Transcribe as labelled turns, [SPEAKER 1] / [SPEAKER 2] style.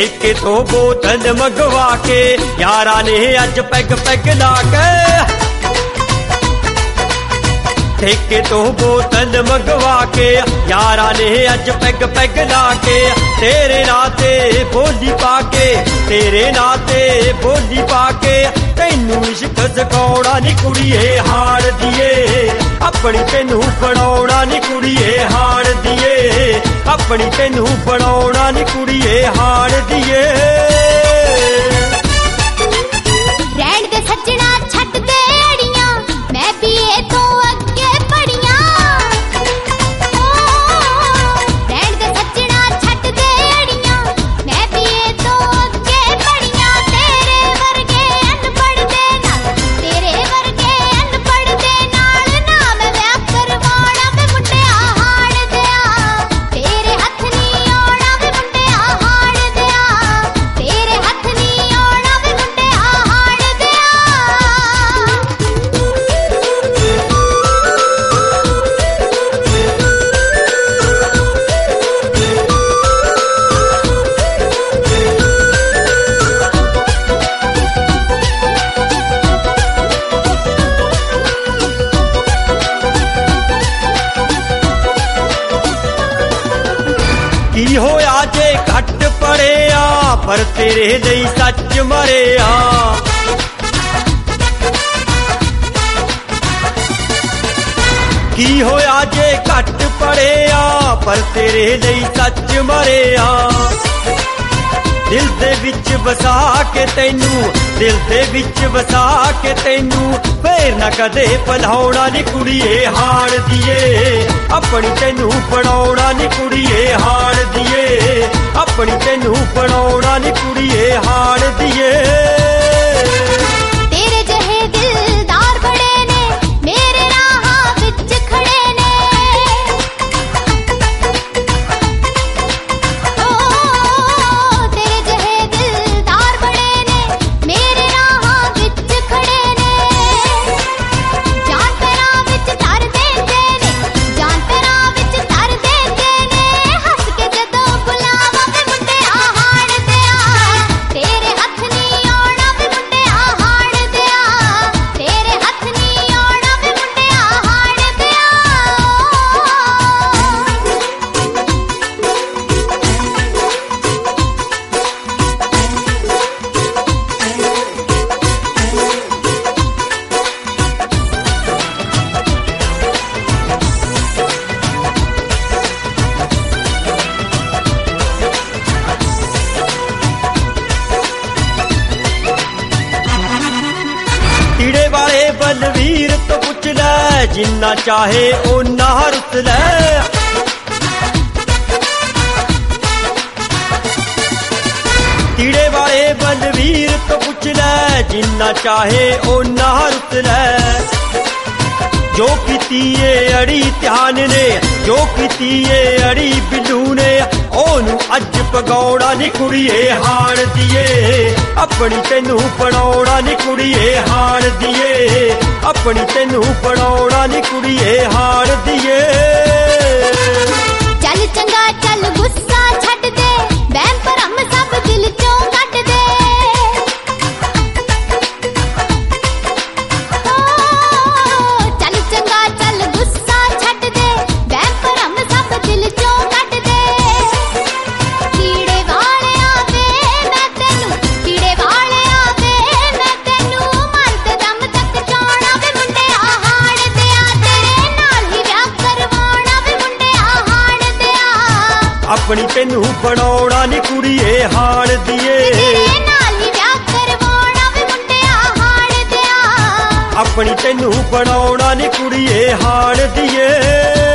[SPEAKER 1] ठेके तो बोतल मंगवा के यारा ने अज पैग पैग ला के ठेके तो बोतल मंगवा के यारा ने अज पैग पैग ला के तेरे नाते बोली पाके तेरे नाते बोली पाके तैनू इश्क सिखाउणा नी कुड़िए हार दिए अपनी तैनू बनाउणा नी कुड़िए हार दिए अपनी तैनू बनाउणा नी कुड़िए हार दिए
[SPEAKER 2] रहण दे सजना छड्ड दे अड़ियां मैं भी ए तो अगे पड़ियां रहण दे सजना छड्ड दे अड़ियां मैं भी ए तो अगे पड़ियां तेरे वर्गे अनपढ़ दे नाल ना मैं ब्याह करवाणा वे मुंडिया हाड़ दिया तेरे हथ नहीं आउणा वे मुंडिया हाड़ दिया तेरे हथ नहीं आउणा वे मुंडिया हाड़ दिया
[SPEAKER 1] की होया जे घट पड़िया पर तेरे लिए सच मरिया की होया जे घट पड़िया पर तेरे लिए सच मरिया दिल दे विच वसा के तैनू दिल दे विच वसा के तैनू फेर ना कदे भुलाउणा नी कुड़िए हार दिए अपनी तैनू बनाउणा नी कुड़िए हार दिए अपनी तैनू बनाउणा नी कुड़िए हार दिए
[SPEAKER 2] तेरे जहे दिलदार बड़े ने मेरे राह विच खड़े ने ओ तेरे जहे दिलदार बड़े ने मेरे राह विच खड़े ने जान तेरा विच धर देंदे ने जान तेरा विच धर देंदे ने हस के जदों बुलावा वे मुंडिया हाड़ दिया तेरे हथ नहीं आउणा वे मुंडिया हाड़ दिया तेरे हथ नहीं आउणा वे मुंडिया हाड़ दिया
[SPEAKER 1] तीड़े वाले बलवीर तो पुछ लै जिन्ना चाहे ओना रुस लै तीड़े वाले बलवीर तो पुछ लै जिन्ना चाहे ओना रुस लै जो कीतीए अड़ी ध्यान ने जो कीतीए अड़ी बिल्लू ने ओनू अज पगाउणा नी कुड़िए हार दिए अपनी तैनू बनाउणा नी कुड़िए हार दिए अपनी तैनू बनाउणा नी कुड़िए हार दिए
[SPEAKER 2] चल चंगा चल गुस्सा छड्ड दे वहम भरम सब दिल चों कढ दे चल चंगा चल गुस्सा छड्ड दे वहम भरम सब दिल चों कढ दे कीड़े वाले आवे मैं तैनू मरद दम तक चाहणा वे मुंडिया हाड़ दिया तेरे नाल ही ब्याह करवाणा वे मुंडिया हाड़ दिया
[SPEAKER 1] अपनी तैनू बनाउणा नी कुड़िए हार दिए
[SPEAKER 2] तेरे नाल ही ब्याह करवाणा वे मुंडिया हाड़ दिया
[SPEAKER 1] अपनी तैनू बनाउणा नी कुड़िए हार दिए